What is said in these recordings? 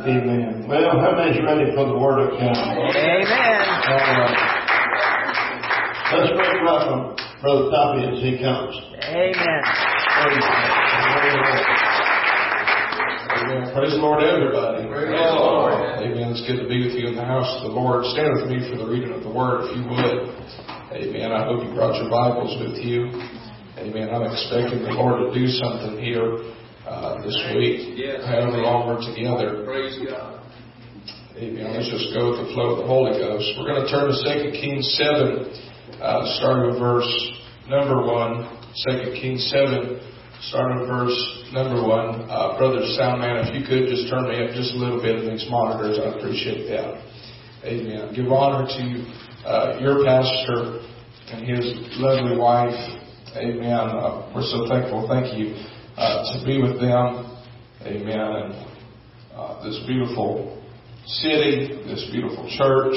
Amen. Well, how many's ready for the Word of God? Amen. Let's make welcome Brother Toppy as he comes. Amen. Amen. Praise the Lord, everybody. Praise the Lord. Amen. It's good to be with you in the house of the Lord. Stand with me for the reading of the Word, if you would. Amen. I hope you brought your Bibles with you. Amen. I'm expecting the Lord to do something here this week. However long we're together. Praise God. Amen. Let's just go with the flow of the Holy Ghost. We're going to turn to 2 Kings 7, starting with verse number 1. 2 Kings 7, starting with verse number 1. Brother Soundman, if you could just turn me up just a little bit in these monitors, I'd appreciate that. Amen. Give honor to your pastor and his lovely wife. Amen. We're so thankful. Thank you to be with them. Amen. And this beautiful city, this beautiful church.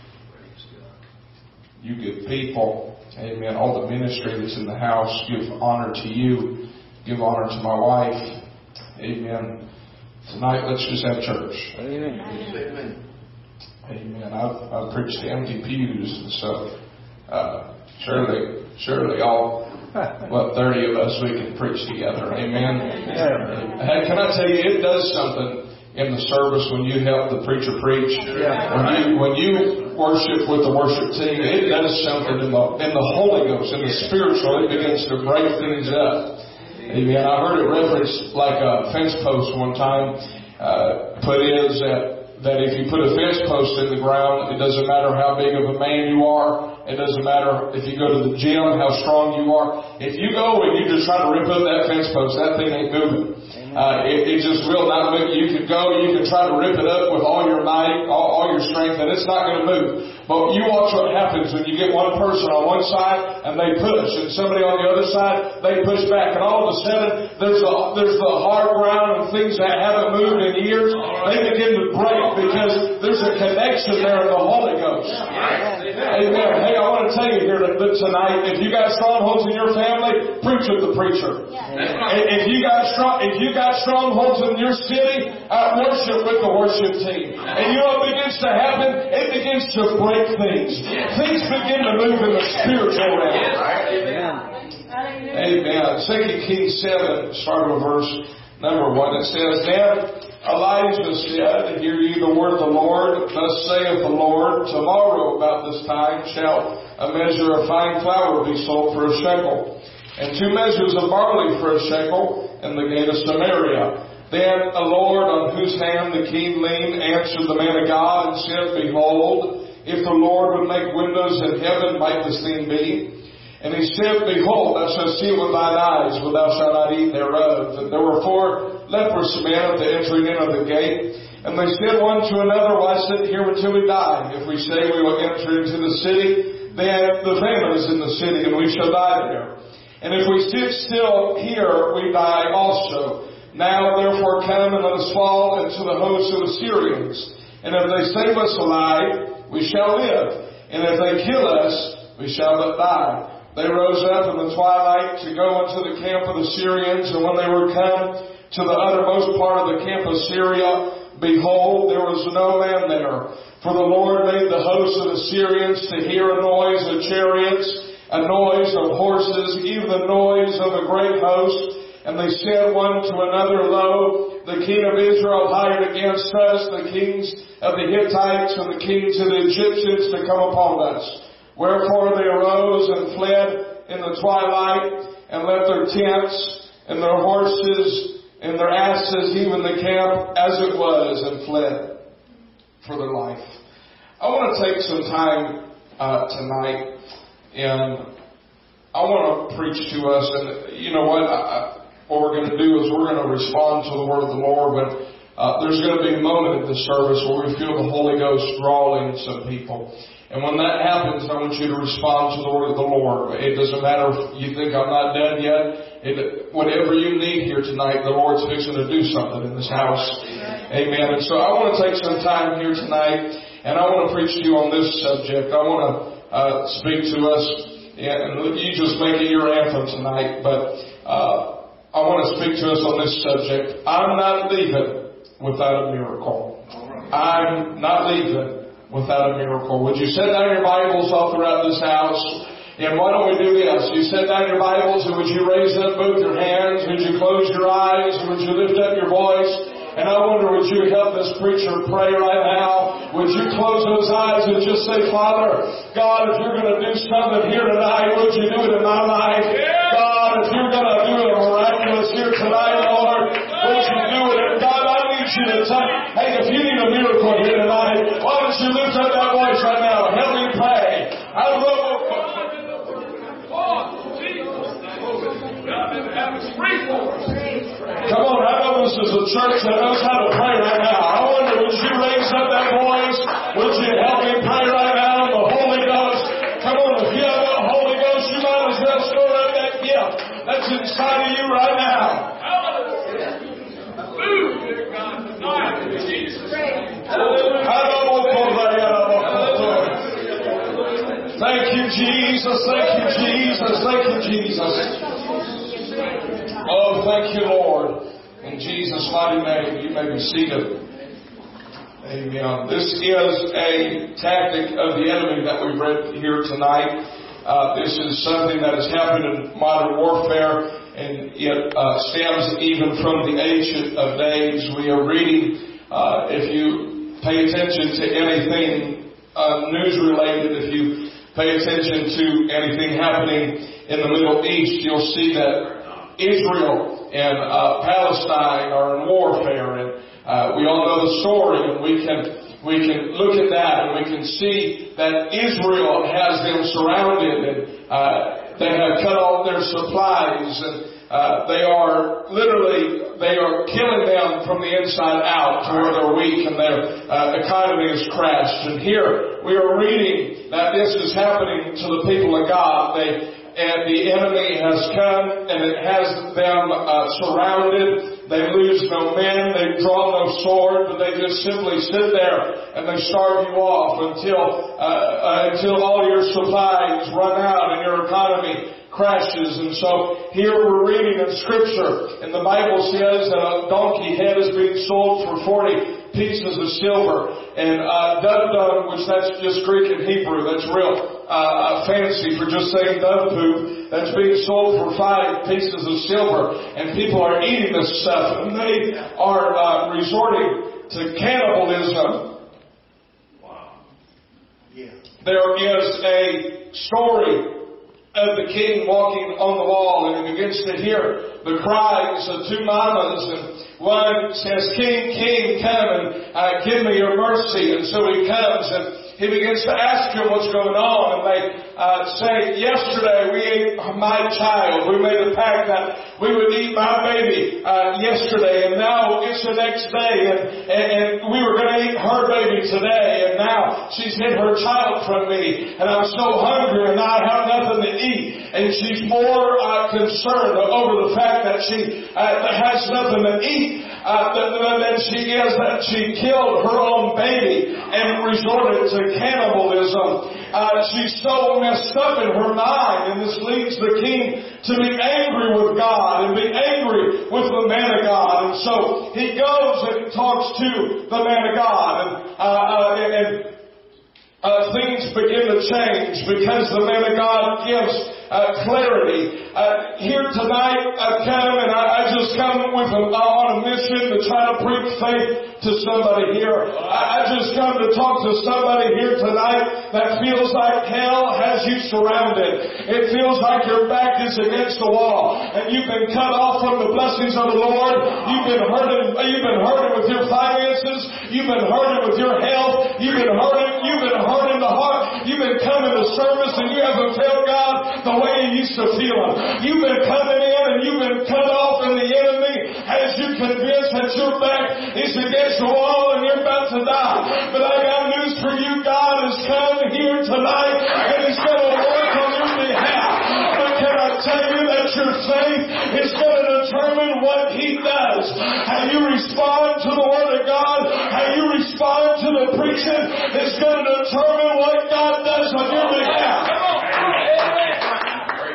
You good people. Amen. All the ministry that's in the house, give honor to you. Give honor to my wife. Amen. Tonight, let's just have church. Amen. Amen. Amen. I've preached to empty pews, and so surely all 30 of us we can preach together. Amen. Hey, can I tell you, it does something in the service when you help the preacher preach. When you worship with the worship team, it does something in the Holy Ghost, in the spiritual. It begins to break things up. Amen. I heard it referenced like a fence post one time. That if you put a fence post in the ground, it doesn't matter how big of a man you are. It doesn't matter if you go to the gym, how strong you are. If you go and you just try to rip up that fence post, that thing ain't moving. It just will not move. You can go, you can try to rip it up with all your might, all your strength, and it's not going to move. But you watch what happens when you get one person on one side and they push, and somebody on the other side, they push back. And all of a sudden, there's the hard ground and things that haven't moved in years. They begin to break because there's a connection there in the Holy Ghost. Amen. Hey, I want to tell you here tonight, if you got strongholds in your family, preach with the preacher. If you got strongholds in your city, worship with the worship team. And you know what begins to happen? It begins to break things. Things begin to move in the spiritual realm. Amen. 2 Kings 7, starting with verse number 1. It says, Then Elijah said, Hear ye the word of the Lord. Thus saith the Lord, Tomorrow about this time shall a measure of fine flour be sold for a shekel, and 2 measures of barley for a shekel in the gate of Samaria. Then the Lord, on whose hand the king leaned, answered the man of God and said, Behold, if the Lord would make windows in heaven, might this thing be? And he said, Behold, thou shalt see it with thine eyes, but thou shalt not eat thereof. And there were 4 leprous men at the entering in of the gate. And they said one to another, Why sit here until we die? If we say we will enter into the city, then the famine is in the city, and we shall die there. And if we sit still here, we die also. Now therefore come and let us fall into the host of the Syrians. And if they save us alive, we shall live. And if they kill us, we shall but die. They rose up in the twilight to go unto the camp of the Syrians. And when they were come to the uttermost part of the camp of Syria, behold, there was no man there. For the Lord made the host of the Syrians to hear a noise of chariots, a noise of horses, even the noise of a great host. And they said one to another, Lo, the king of Israel hired against us the kings of the Hittites and the kings of the Egyptians to come upon us. Wherefore they arose and fled in the twilight, and left their tents and their horses and their asses, even the camp as it was, and fled for their life. I want to take some time tonight, and I want to preach to us. And you know what? What we're going to do is we're going to respond to the word of the Lord. But there's going to be a moment in the service where we feel the Holy Ghost drawing some people. And when that happens, I want you to respond to the word of the Lord. It doesn't matter if you think I'm not done yet. Whatever you need here tonight, the Lord's fixing to do something in this house. Amen. And so I want to take some time here tonight, and I want to preach to you on this subject. I want to speak to us, and you just make it your anthem tonight. But I want to speak to us on this subject. I'm not leaving without a miracle. I'm not leaving without a miracle. Would you set down your Bibles all throughout this house? And why don't we do this? You set down your Bibles, and would you raise up both your hands? Would you close your eyes? And would you lift up your voice? And I wonder, would you help this preacher pray right now? Would you close those eyes and just say, Father, God, if you're going to do something here tonight, would you do it in my life? God, if you're going to do it miraculous here tonight, Lord, would you do it? And God, I need you to touch. Hey, if you need a miracle here tonight, why don't you lift up that voice right now? Help me pray. I love Come on, I know this is a church that knows how to pray right now. I wonder, would you raise up that voice? Would you help me pray right now in the Holy Ghost? Come on, if you have the Holy Ghost, you might as well store up that gift that's inside of you right now. Move, dear God, tonight in Jesus' name. Thank you, Jesus. Thank you, Jesus. Thank you, Jesus. Oh, thank you, Lord. In Jesus' mighty name, you may be seated. Amen. This is a tactic of the enemy that we've read here tonight. This is something that has happened in modern warfare, and it stems even from the ancient of days. We are reading, if you pay attention to anything news-related, if you pay attention to anything happening in the Middle East, you'll see that Israel and Palestine are in warfare, and we all know the story, and we can look at that, and we can see that Israel has them surrounded, and they have cut off their supplies, and they are killing them from the inside out to where they're weak, and their economy has crashed. And here we are reading that this is happening to the people of God. And the enemy has come, and it has them surrounded. They lose no men, they draw no sword, but they just simply sit there and they starve you off until all your supplies run out and your economy crashes. And so here we're reading in Scripture, and the Bible says that a donkey head is being sold for 40 pieces of silver, and dove, which that's just Greek and Hebrew, that's real fancy for just saying dove poop, that's being sold for 5 pieces of silver, and people are eating this stuff, and they are resorting to cannibalism. Wow. Yeah. There is a story of the king walking on the wall, and he begins to hear the cries of 2 mamas, and one says, King, King, come and give me your mercy. And so he comes and he begins to ask him what's going on. And they say, yesterday we ate my child. We made a pact that we would eat my baby yesterday, and now it's the next day, and we were going to eat her baby today, and now she's hid her child from me, and I'm so hungry, and I have nothing to eat. And she's more concerned over the fact that she has nothing to eat than she is that she killed her own baby and resorted to cannibalism. She's so messed up in her mind, and this leads the king to be angry with God and be angry with the man of God. And so he goes and talks to the man of God, and things begin to change because the man of God gives clarity. Here tonight I've come, and I just come on a mission to try to preach faith to somebody here. I just come to talk to somebody here tonight that feels like hell has you surrounded. It feels like your back is against the wall, and you've been cut off from the blessings of the Lord. You've been hurting with your finances. You've been hurting with your health. You've been hurting the heart. You've been coming to service, and you haven't felt God the way you used to feel Him. You've been coming in, and you've been cut off, and the enemy has you convinced that your back is against the wall and you're about to die. But I got news for you. God has come here tonight, and He's going to work on your behalf. But can I tell you that your faith is going to determine what He does? How you respond to the Word of God, how you respond to the preaching is going to determine what God does on your behalf.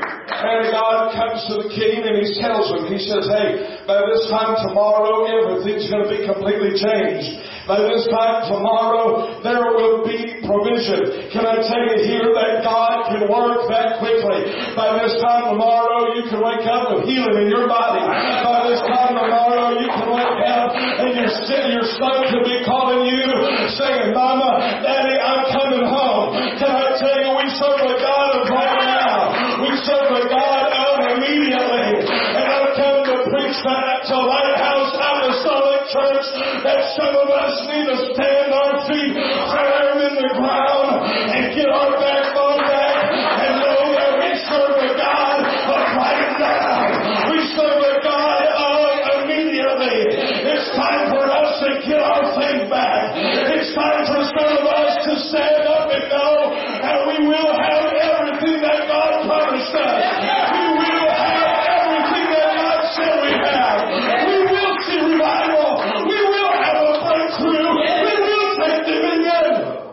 And God comes to the king and he tells him, he says, hey, by this time tomorrow, everything's going to be completely changed. By this time tomorrow, there will be provision. Can I tell you here that God can work that quickly? By this time tomorrow, you can wake up with healing in your body. By this time tomorrow, you can wake up and your son could be calling you, saying, Mama, Daddy, I'm coming home. Can I tell you, we serve a God of right now. We serve a God of immediately. And I've come to preach that to Lighthouse Apostolic Church, that some of us need to stand our feet firm in the ground and get our backbone back and know that we serve a God of right now. We serve a God of immediately. It's time for us to get our faith back. It's time for some of us to stand up and know that we will have everything that God promised us. We will have everything that God said we have. We will see revival. We will have a breakthrough. We will take dominion.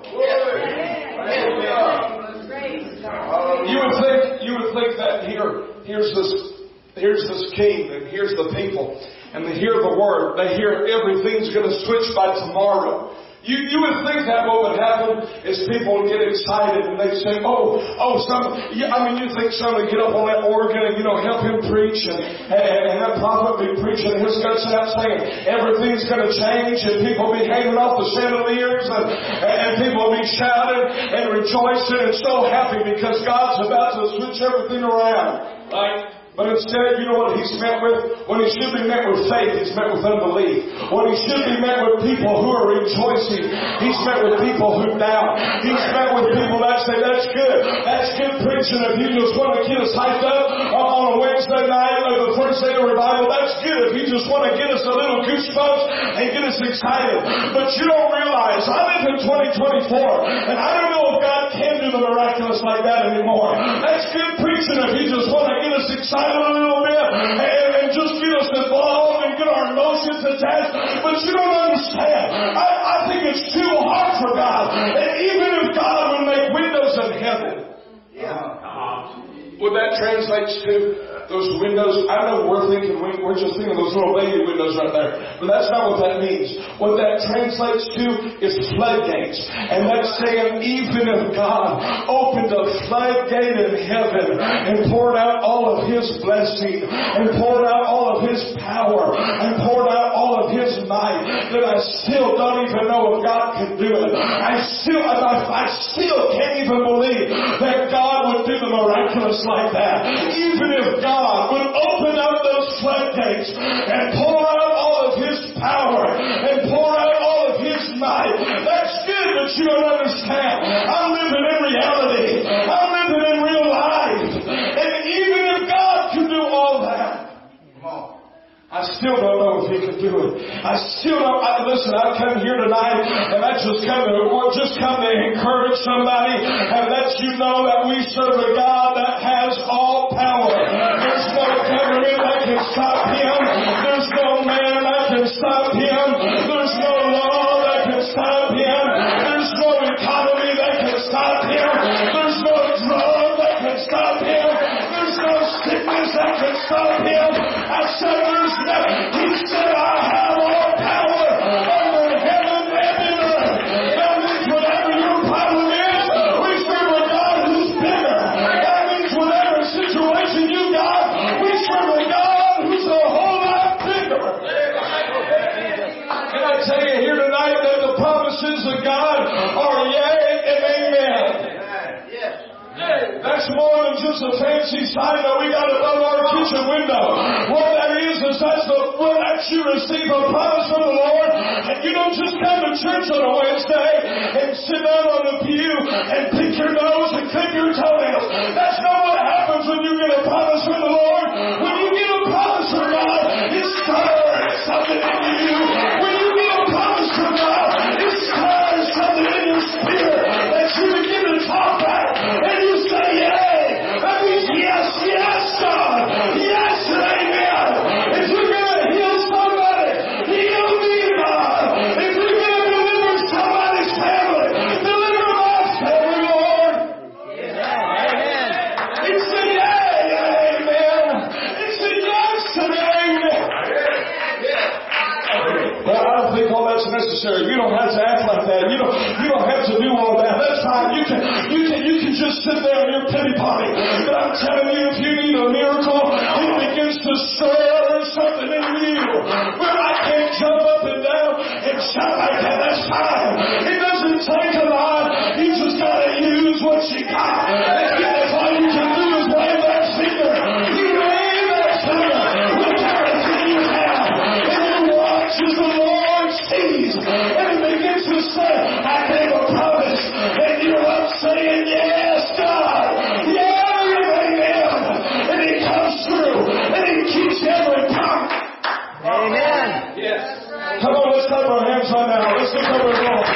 You would think that here's this king and here's the people, and they hear the word. They hear everything's going to switch by tomorrow. You would think that what would happen is people would get excited and they'd say, you think somebody get up on that organ and, help him preach and that prophet be preaching his guts out saying everything's going to change, and people be hanging off the chandeliers and people be shouting and rejoicing and so happy because God's about to switch everything around. Right? But instead, you know what he's met with? When he should be met with faith, he's met with unbelief. When he should be met with people who are rejoicing, he's met with people who doubt. He's met with people that say, that's good. That's good preaching. If you just want to get us hyped up on a Wednesday night or the first day of revival, that's good. If you just want to get us a little goosebumps and get us excited. But you don't realize, I live in 2024, and I don't know if God can do the miraculous like that anymore. That's good preaching if you just want to get us excited a little bit and just get us involved and get our emotions attached. But you don't understand. I think it's too hard for God. And even if God would make windows in heaven, what that translates to, those windows, I know we're just thinking of those little baby windows right there. But that's not what that means. What that translates to is floodgates. And that's saying even if God opened a floodgate in heaven and poured out all of His blessing and poured out all of His power and poured out all of His might, that I still don't even know if God can do it. I still can't even believe that God would do the miraculous like that. Even if God would open up those floodgates and pour out all of His power and pour out all of His might. That's good, but you don't understand. I'm living in reality. I'm living in real life. And even if God can do all that, I still don't know if He can do it. Listen, I've come here tonight and I just come to encourage somebody and let you know that we serve a God that has all power. There's no government that can stop Him. There's no man that can stop Him. There's no law that can stop Him. There's no economy that can stop Him. There's no drug that can stop Him. There's no sickness that can stop Him. I said there's nothing. He said I have all power over heaven and in earth. That means whatever your problem is, we serve a God who's bigger. That means whatever situation you got, we serve a God who's a whole lot bigger. Can I tell you here tonight that the promises of God are yea and amen. That's more than just a fancy sign that we got above our kitchen window. What that is that's that you receive a promise from the Lord, and you don't just come to church on a Wednesday and sit down on the pew and pick your nose and clip your toenails. That's not what happens when you get a promise from the Lord. When you get a promise from God, it stirs something in you. When you get a promise from God, it stirs something in your spirit that you begin to talk back and you say, yay. That means yes, God. Yes, amen. If you're going to heal somebody, heal me, God. If you're going to deliver somebody's family, deliver my that's necessary. You don't have to act like that. You don't have to do all that. That's fine. You can just sit there in your pity party. But I'm telling you, if you need a miracle, it begins to stir something in you. Well, I can't jump up and down and shout like that. That's fine. It doesn't take a lot. You just got to use what you got. That's all you can do is wave that finger. You wave that finger with everything you have. And you watch as the Lord sees. And He begins to say, I gave a promise. And you're up saying, yes, God. Yeah, amen. And He comes through. And He keeps every promise. Amen. Yes. Come on, let's clap our hands right now. Let's look over the Lord.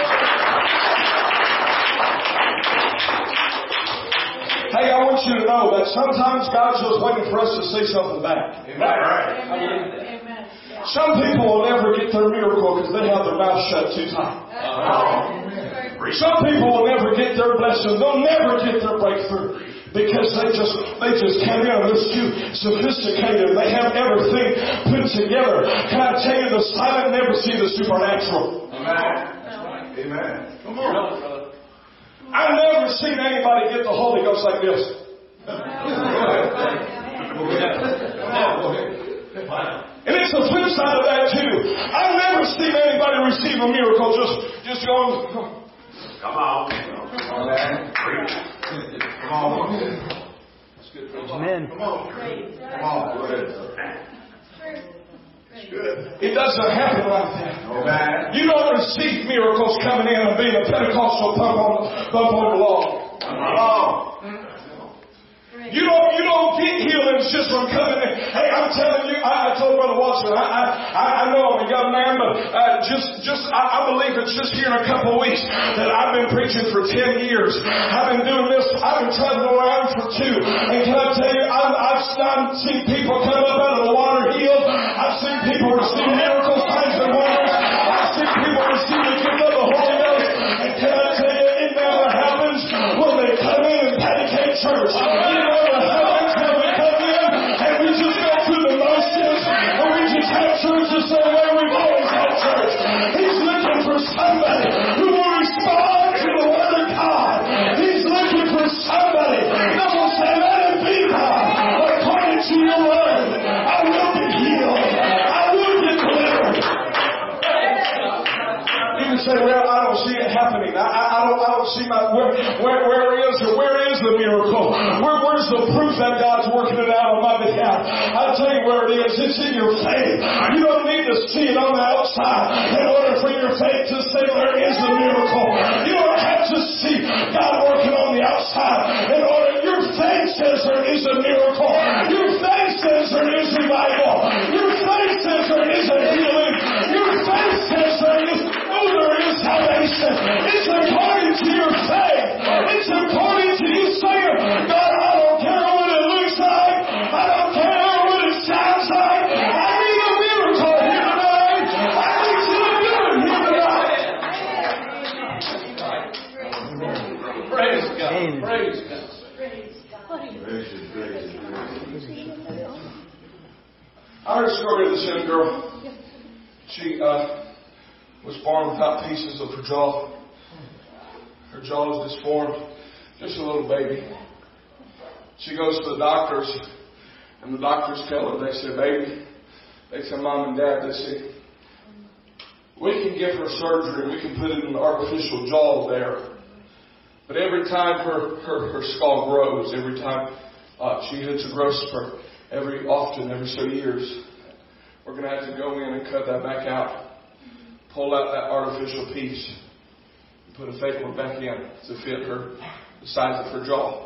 Hey, I want you to know that sometimes God's just waiting for us to say something back. Amen. Some people will never get their miracle because they have their mouth shut too tight. Some people will never get their blessing. They'll never get their breakthrough because they just came in. They're too sophisticated. They have everything put together. Can I tell you, the silent never see the supernatural. Amen. Come on. I've never seen anybody get the Holy Ghost like this. And it's the flip side of that too. I've never seen anybody receive a miracle just going. Come on. Amen. Come on. Amen. Come on. Come on. It doesn't happen like that. Amen. You don't receive miracles coming in and being a Pentecostal bump on the wall. Come on. You don't get healings just from coming in. Hey, I'm telling you, I told Brother Watson, I know I'm a young man, but I believe it's just here in a couple of weeks that I've been preaching for 10 years. I've been doing this. I've been traveling around for 2. And can I tell you, I've seen people come up out of the water healed. I've seen people receive miracles, signs and wonders. I've seen people receive the gift of the Holy Ghost. And can I tell you, it never happens when they come in and dedicate church. Church is the way we've always had church. He's looking for somebody who will respond to the Word of God. He's looking for somebody that will say, let it be, God, according to your Word. I will be healed. I will be delivered. You can say, well, I don't see it happening. I don't see where is the miracle? Where's the proof that God's working it out on my behalf? I'll tell you where it is. It's in your faith. You don't need to see it on the outside in order for your faith to say there is a miracle. You don't have to see God working on the outside in order. Your faith says there is a miracle. Your faith says there is revival. Your faith says there is a healing. Your faith says there is salvation. It's according to your faith. It's according to you saying, God, I don't care what it looks like. I don't care what it sounds like. I need a miracle here tonight. I need you to do it here tonight. Praise God. Praise God. I heard a story of this young girl. She was born without pieces of her jaw. Her jaw is disformed. Just a little baby. She goes to the doctors, and the doctors tell her, they say, baby, they say, Mom and Dad, they say, we can give her surgery, we can put in an artificial jaw there. But every time her skull grows, every time she hits a growth spurt, every so years, we're going to have to go in and cut that back out. Pull out that artificial piece and put a fake one back in to fit the size of her jaw.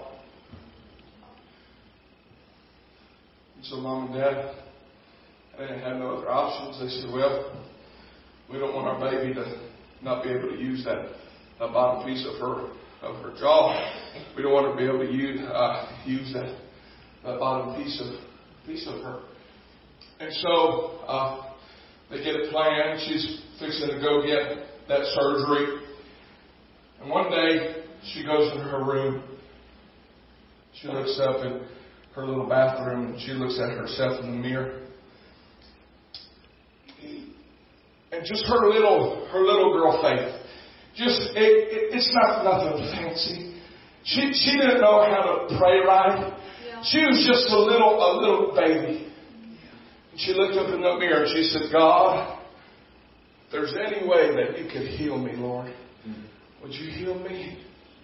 And so Mom and Dad, they didn't have no other options. They said, well, we don't want our baby to not be able to use that bottom piece of her jaw. We don't want her to be able to use that bottom piece of her. And so they get it planned. She's fixing to go get that surgery. And one day, she goes into her room. She looks up in her little bathroom and she looks at herself in the mirror. And just her little girl faith. It's not nothing fancy. She didn't know how to pray right. She was just a little baby. And she looked up in the mirror and she said, God, if there's any way that you could heal me, Lord, would you heal me?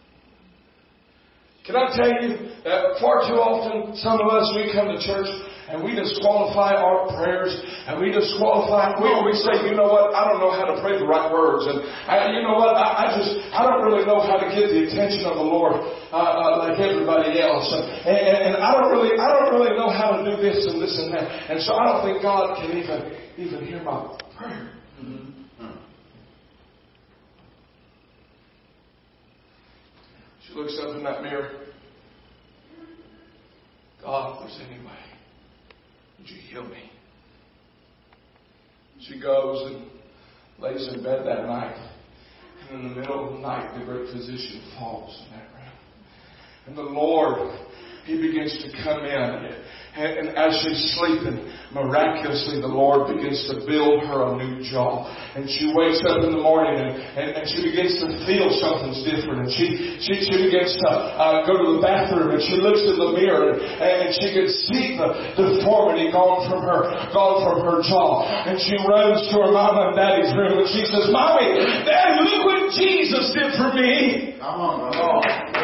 Can I tell you that far too often, some of us, we come to church and we disqualify our prayers and we say, you know what, I don't know how to pray the right words, and you know what, I don't really know how to get the attention of the Lord like everybody else, and I don't really know how to do this and this and that, and so I don't think God can even hear my prayer. She looks up in that mirror. God, if there's any way, would you heal me? She goes and lays in bed that night. And in the middle of the night, the great physician falls in that room. And the Lord, He begins to come in. And as she's sleeping, miraculously the Lord begins to build her a new jaw. And she wakes up in the morning and she begins to feel something's different. And she begins to go to the bathroom and she looks in the mirror and she can see the deformity gone from her jaw. And she runs to her mama and daddy's room and she says, Mommy, Daddy, look what Jesus did for me. Come on.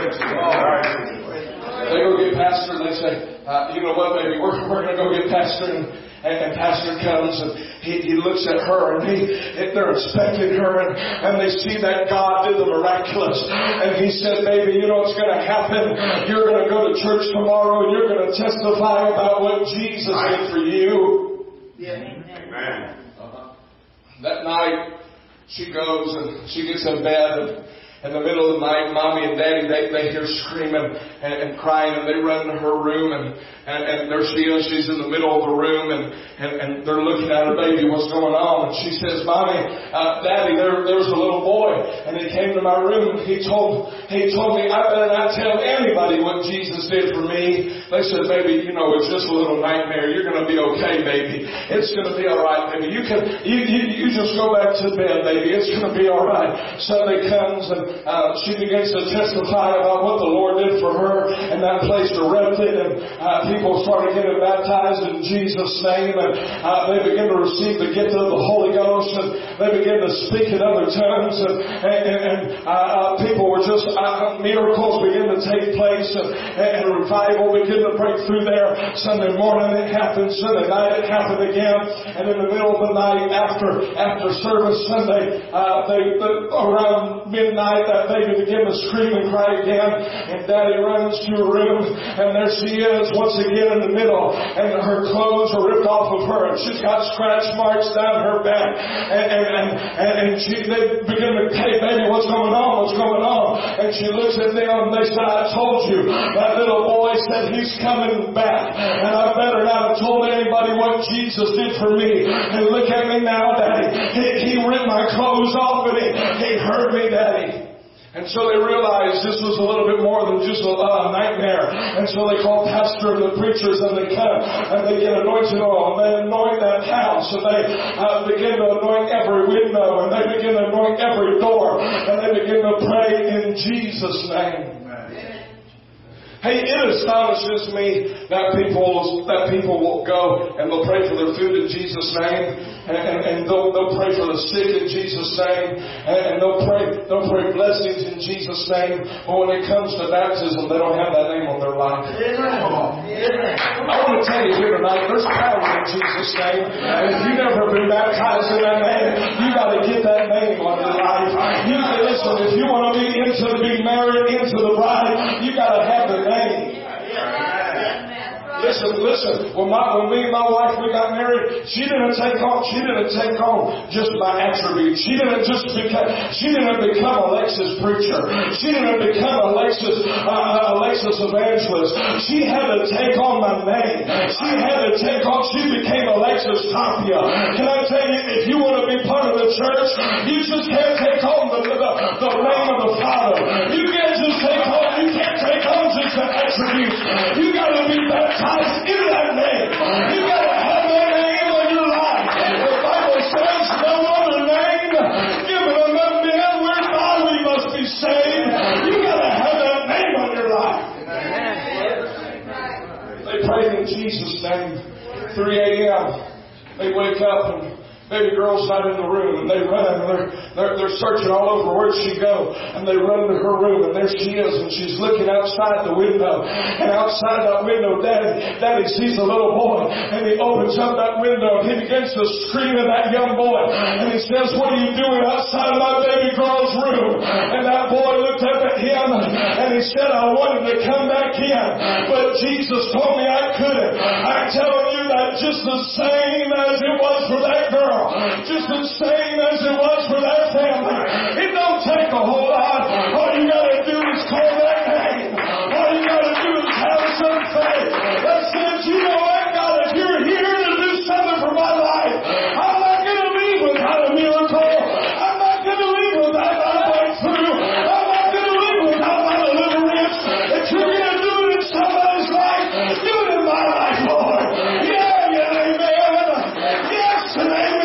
They go get Pastor and they say, you know what, baby, we're going to go get Pastor. And Pastor comes and he looks at her and they're inspecting her and they see that God did the miraculous. And he said, baby, you know what's going to happen? You're going to go to church tomorrow and you're going to testify about what Jesus did for you. Yeah. Amen. That night, she goes and she gets in bed and in the middle of the night, Mommy and Daddy, they hear screaming and crying, and they run to her room, and there she is. She's in the middle of the room, and they're looking at her baby. What's going on? And she says, Mommy, Daddy, there's a little boy, and he came to my room. He told me I better not tell anybody what Jesus did for me. They said, baby, you know, it's just a little nightmare. You're going to be okay, baby. It's going to be all right, baby. You just go back to bed, baby. It's going to be all right. Sunday comes and she begins to testify about what the Lord did for her, and that place erupted, and people started getting baptized in Jesus' name, and they began to receive the gift of the Holy Ghost, and they began to speak in other tongues, and people were just miracles began to take place, and revival began to break through there. Sunday morning it happened, Sunday night it happened again, and in the middle of the night after service Sunday, around midnight, that baby began to scream and cry again, and Daddy runs to her room, and there she is once again in the middle, and her clothes are ripped off of her, and she's got scratch marks down her back, and they begin to, hey baby, what's going on? And she looks at them, and they said, I told you, that little boy said he's coming back, and I better not have told anybody what Jesus did for me, and look at me now, Daddy, he ripped my clothes off, and he hurt me, Daddy. And so they realized this was a little bit more than just a nightmare. And so they called pastor and the preachers, and they come and they get anointed oil, and they anoint that house, and they begin to anoint every window, and they begin to anoint every door, and they begin to pray in Jesus' name. Hey, it astonishes me that people will go and they'll pray for their food in Jesus' name, and they'll pray for the sick in Jesus' name, and they'll pray blessings in Jesus' name. But when it comes to baptism, they don't have that name on their life. I want to tell you here tonight, there's power in Jesus' name, and if you've never been baptized in that name, you got to get that name on your life. Listen, if you want to be married into the bride, you got to have the name. Listen. When me and my wife, we got married, she didn't take on just my attributes. She didn't become Alexis preacher. She didn't become Alexis evangelist. She had to take on my name. She became Alexis Tapia. Can I tell you, if you want to be part of the church, you just can't take on the name of the Father. You can't take on just the attributes. You got to be baptized in that name. You got to have that name on your life. The Bible says no other 3 a.m. They wake up and baby girl's not in the room, and they run, and they're searching all over where'd she go, and they run to her room, and there she is, and she's looking outside the window, and outside that window, Daddy sees a little boy, and he opens up that window, and he begins to scream at that young boy, and he says, "What are you doing outside my baby girl's room?" And that boy looked up at him, and he said, "I wanted to come back in, but Jesus told me I couldn't." I'm telling you that just the same as it was for that girl, just the same as it was for that family. It don't take a whole lot. All you got to do is call that name. All you got to do is have some faith that says, "You know what, God, if you're here to do something for my life, I'm not going to leave without a miracle. I'm not going to leave without my breakthrough. I'm not going to leave without my deliverance. If you're going to do it in somebody's life, do it in my life, Lord." Yeah, yeah, amen. Yes and amen.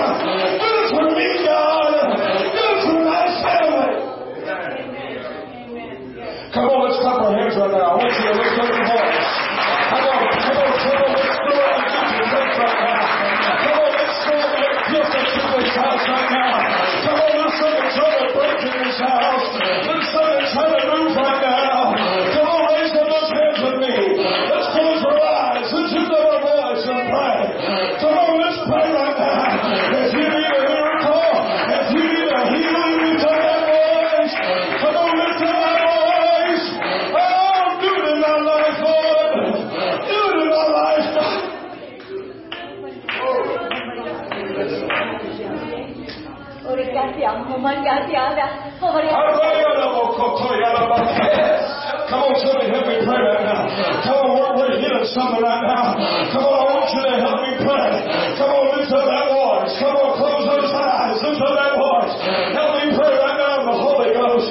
Come on, let's clap our hands right now. I want you to lift up your voice. Come on, let's go and get your faith right now. Come on, let's go and get gift into this house right now. Come on, let's go and try to break in this house. Let's go and try to move right now. Come on, raise up those hands with me. Let's close our eyes. Let's lift up our voice and pray. Come on, let's pray right now. If you need a miracle, if you need a healing, lift up that voice. Come on, lift up that voice. Come on, somebody help me pray right now. Come on, we're healing something right now. Come on, I want you to help me pray. Come on, lift up that voice. Come on, close those eyes. Lift up that voice. Help me pray right now in the Holy Ghost.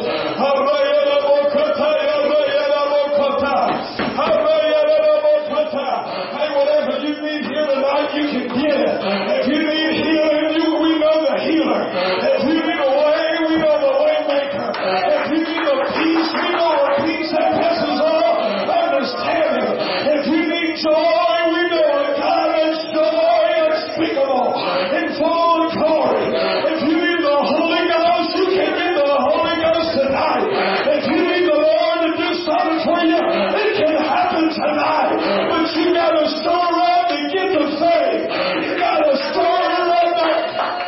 Hey, whatever you need here tonight, you can get it. If you need healing, we know the healer. If you need a way, we know the way maker. If you need a peace, we know a peace that passes all understanding. If you need joy, we know a God that's joy unspeakable and full of glory. If you need the Holy Ghost, you can get the Holy Ghost tonight. If you need the Lord to do something for you, it can happen tonight. But you got to store up and get the faith. You got to store up that.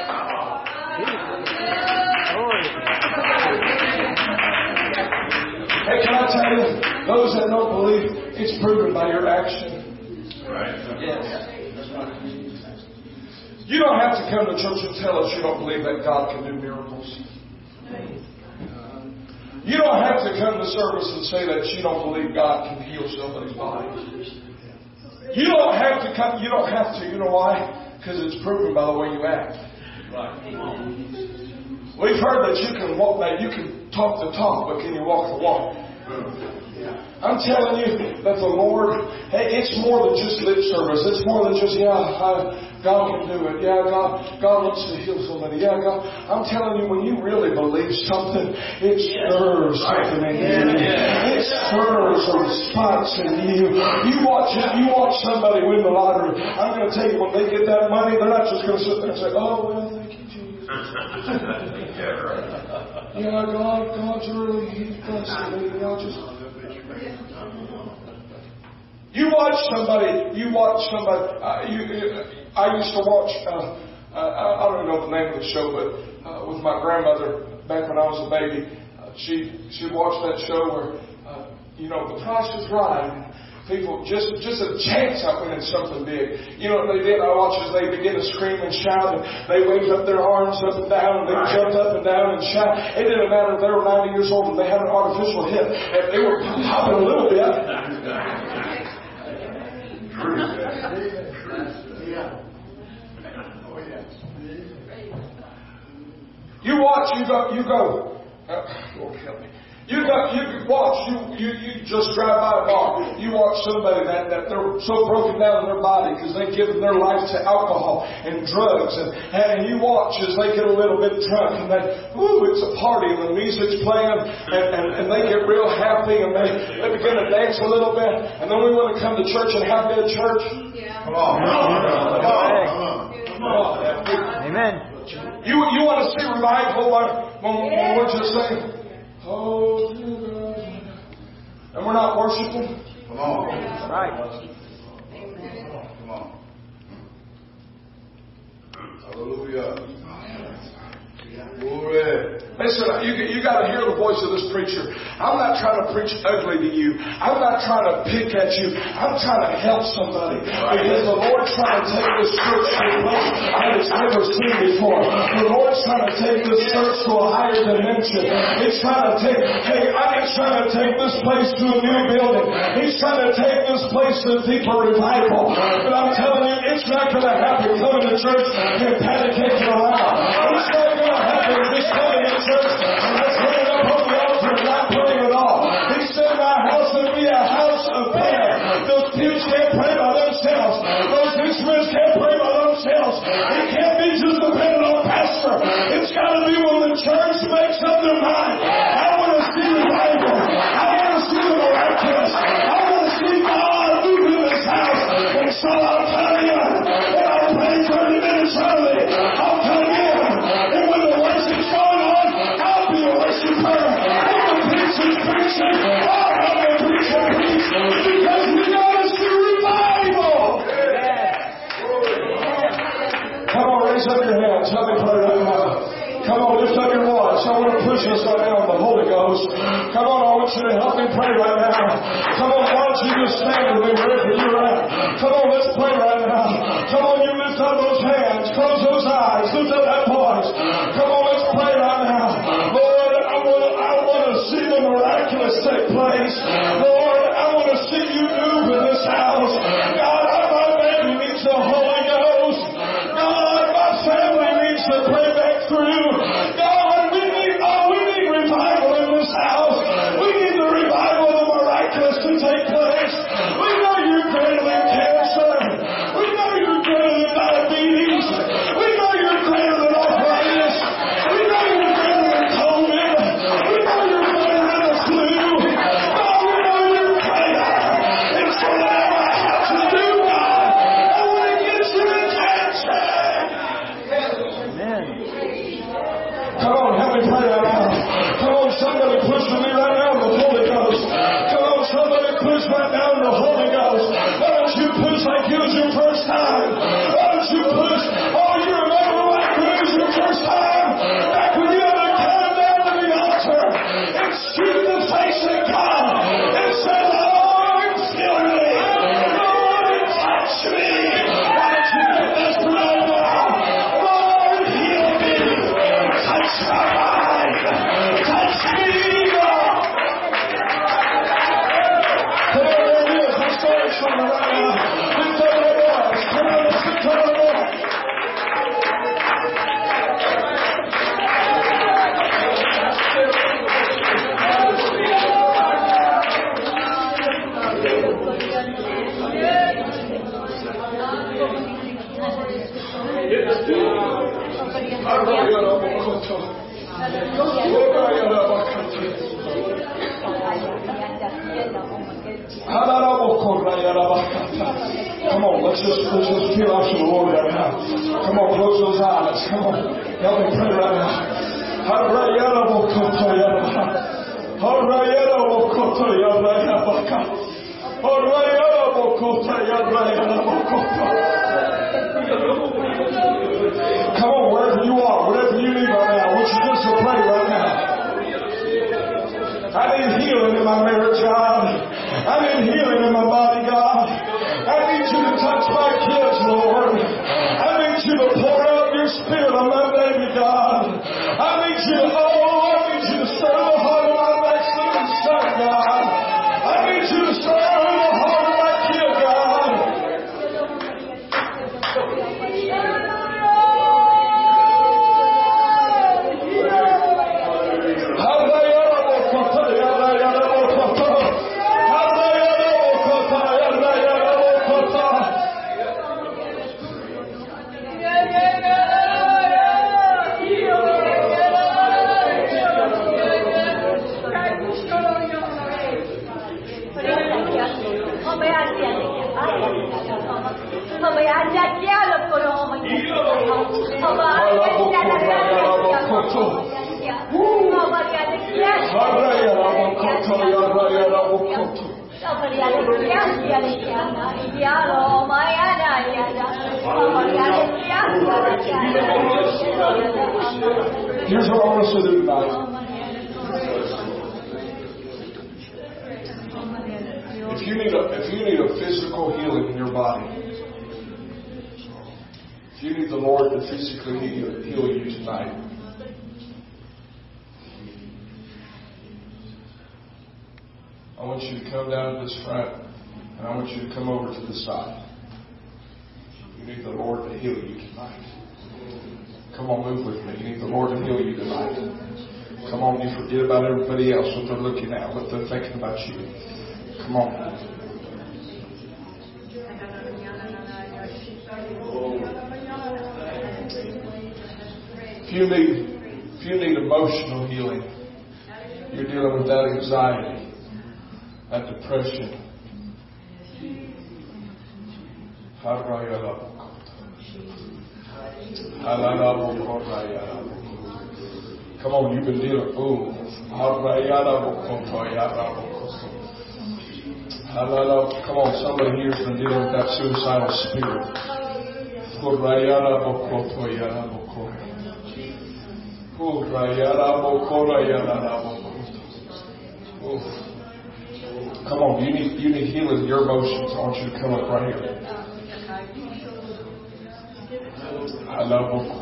Hey, can I tell you, those that don't believe, it's proven by your action. Right. Yes. You don't have to come to church and tell us you don't believe that God can do miracles. You don't have to come to service and say that you don't believe God can heal somebody's body. You don't have to come. You don't have to. You know why? Because it's proven by the way you act. We've heard that you can walk, that you can talk the talk, but can you walk the walk? I'm telling you that the Lord, hey, it's more than just lip service. It's more than just, God can do it. Yeah, God wants to heal somebody. Yeah, God. I'm telling you, when you really believe something, it stirs something in you. It stirs a response in you. You watch somebody win the lottery. I'm going to tell you, when they get that money, they're not just going to sit there and say, "Oh, well, thank you, Jesus." Yeah, God's really, He's blessed me. You watch somebody. I used to watch. I don't know the name of the show, but with my grandmother back when I was a baby, she watched that show where The Price is Right. People just a chance at winning something big. You know what they did? I watched as they begin to scream and shout, and they waved up their arms up and down, and they jumped up and down and shout. It didn't matter if they were 90 years old and they had an artificial hip. If they were hopping a little bit. You watch, you go. Lord help me. You watch, you just drive by a bar. You watch somebody that they're so broken down in their body because they've given their life to alcohol and drugs. And you watch as they get a little bit drunk and it's a party and the music's playing and they get real happy and they begin to dance a little bit. And then we want to come to church and have good church. Yeah. Come on. Amen. You want to see revival when we're just saying, oh, and we're not worshiping? Come on. That's right. Come on. Hallelujah. Glory. Listen, you got to hear the voice of this preacher. I'm not trying to preach ugly to you. I'm not trying to pick at you. I'm trying to help somebody. Because the Lord's trying to take this church to a place that it's never seen before. The Lord's trying to take this church to a higher dimension. He's trying to take this place to a new building. He's trying to take this place to a deeper revival. But I'm telling you, it's not going to happen coming to church and panicking around. It's not going to happen just coming to church and just hanging up on the altar and not praying at all. He said, my house will be a house of prayer. Those pews can't pray by themselves. Those instruments can't pray by themselves. It can't be just dependent on pastor. It's got to be when the church makes up their mind. I want to see revival. I want to see the miraculous. I want to see God move in this house. And so I'll tell you, and I'll pray 30 minutes early. I'll come in. And when the worship's going on, I'll be a worshiper. And the preacher's preaching. I'll have the preacher preach. Because we got to see revival. Come on, raise up your hands. Help me pray right now. Come on, lift up your voice. I want to push us right now in the Holy Ghost. Come on, I want you to help me pray right now. Come on, why don't you just stand with me wherever you're at. Come on, let's pray right now. Come on, you lift up those hands. Close those eyes. Lift up that voice. Come on, let's pray right now. Lord, I want to see the miraculous take place. Lord, I want to see you move in this house. God, my baby needs the Holy Ghost. God, my family needs to pray back through. God, we need revival in this house. We need the revival of the miraculous to take place. We know you're greater than cancer. We know you're greater than diabetes. We know you're greater than arthritis. We know you're greater than COVID. We know you're greater than the flu. God, we know you're greater. And so now I have to do, God. I want to get you attention. Amen. Come on, help me pray right now. Come on, somebody push with me right now in the Holy Ghost. Come on, somebody push right now in the Holy Ghost. Why don't you push like it was your first time? Why don't you push? Oh, you remember like it was your first time? Back when you had to come down to the altar and shoot the face of God and say, Lord, fill me. Lord, touch me. Why don't you get this right now? Lord, heal me. Touch my mind. Touch me, God. Come on, there it is. Let's start something right now. Lift up your voice. Come on, let's lift up our voice. Come on, let's just feel after the Lord right now. Come on, close those eyes. Come on, help me pray right now. Come on, wherever you are, whatever you need right now, I want you just to pray right now. I need healing in my marriage, God. I need healing in my body, God. I need you to touch my kids, Lord. I need you to pour out your spirit on my baby, God. I need you to stir the heart of my backslidden son, God. I need you to stir the heart of my kid, God. Here's what I want us to do tonight. If you need a physical healing in your body, if you need the Lord to physically heal you tonight, I want you to come down to this front, and I want you to come over to the side. You need the Lord to heal you tonight. Come on, move with me. You need the Lord to heal you tonight. Come on, you forget about everybody else, what they're looking at, what they're thinking about you. Come on. If you need emotional healing, you're dealing with that anxiety, that depression. Come on, you've been dealing. Come on, somebody here's been dealing with that suicidal spirit. Come on, you need healing in your emotions. I want you to come up right here. I love you.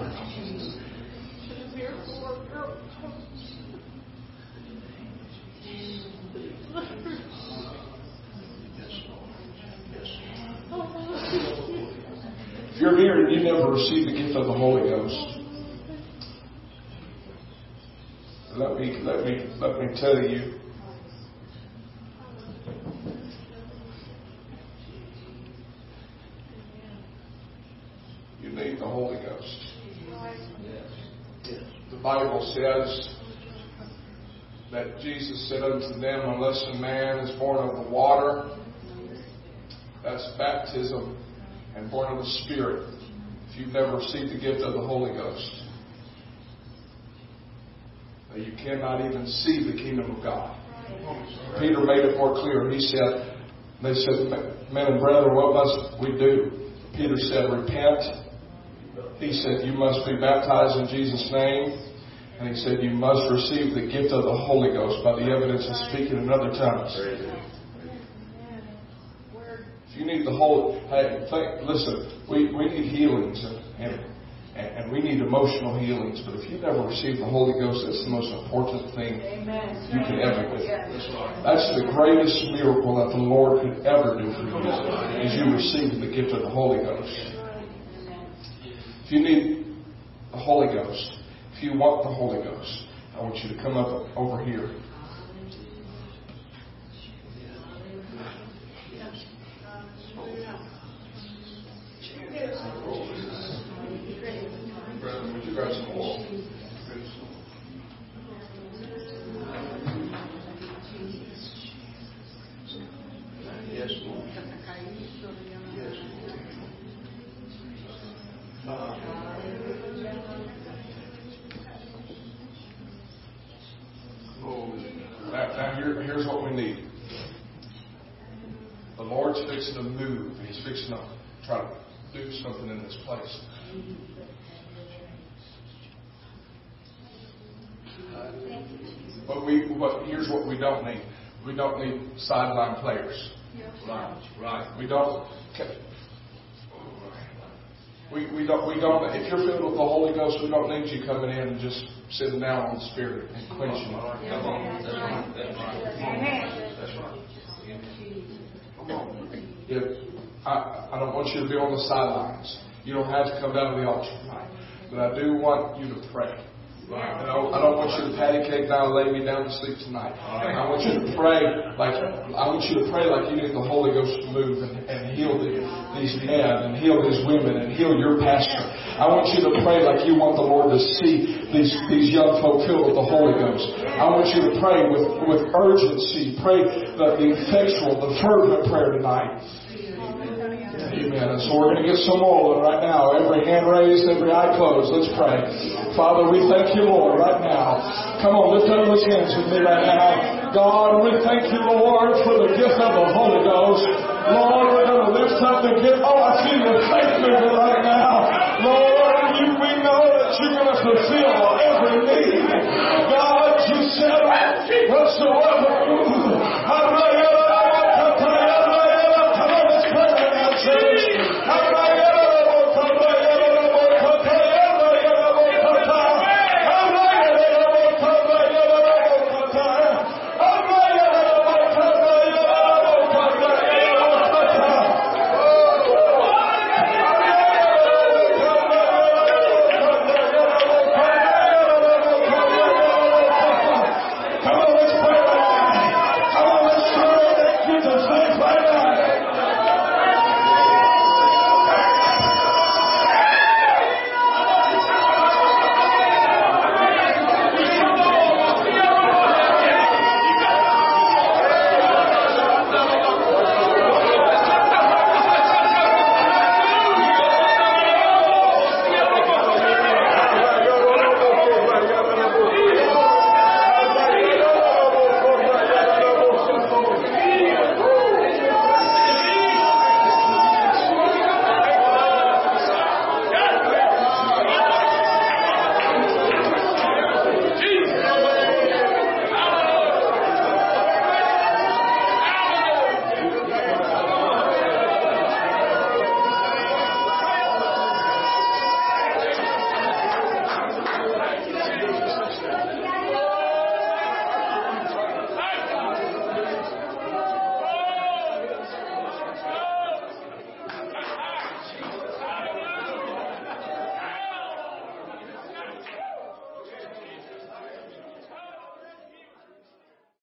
If you're here and you never received the gift of the Holy Ghost, let me tell you. You need the Holy Ghost. The Bible says that Jesus said unto them, unless a man is born of the water, that's baptism, and born of the Spirit, if you've never received the gift of the Holy Ghost, that you cannot even see the kingdom of God. Peter made it more clear. They said, men and brethren, what must we do? Peter said, repent. He said, you must be baptized in Jesus' name. And he said, you must receive the gift of the Holy Ghost by the evidence of speaking in other tongues. If you need the Holy... Hey, listen, we need healings and we need emotional healings. But if you've never received the Holy Ghost, that's the most important thing you can ever do. That's the greatest miracle that the Lord could ever do for you, is you receiving the gift of the Holy Ghost. If you need the Holy Ghost, if you want the Holy Ghost, I want you to come up over here. Brother, would you grab some oil? Yes, Lord. Yes, Now here's what we need. The Lord's fixing to move. He's fixing to try to do something in this place. But here's what we don't need. We don't need sideline players. Right. We don't. We don't. If you're filled with the Holy Ghost, we don't need you coming in and just sitting down on the Spirit and quenching it. That's right. I don't want you to be on the sidelines. You don't have to come down to the altar tonight, but I do want you to pray. I don't want you to patty cake down and lay me down to sleep tonight. I want you to pray like you need the Holy Ghost to move and heal these men and heal these women and heal your pastor. I want you to pray like you want the Lord to see these young folk filled with the Holy Ghost. I want you to pray with urgency. Pray the effectual, the fervent prayer tonight. Amen. And so we're going to get some oil right now. Every hand raised, every eye closed. Let's pray. Father, we thank you, Lord, right now. Come on, lift up those hands with me right now. God, we thank you, Lord, for the gift of the Holy Ghost. Lord, we're going to lift up the gift. Oh, I see your faith moving right now. Lord, we know that you're going to fulfill every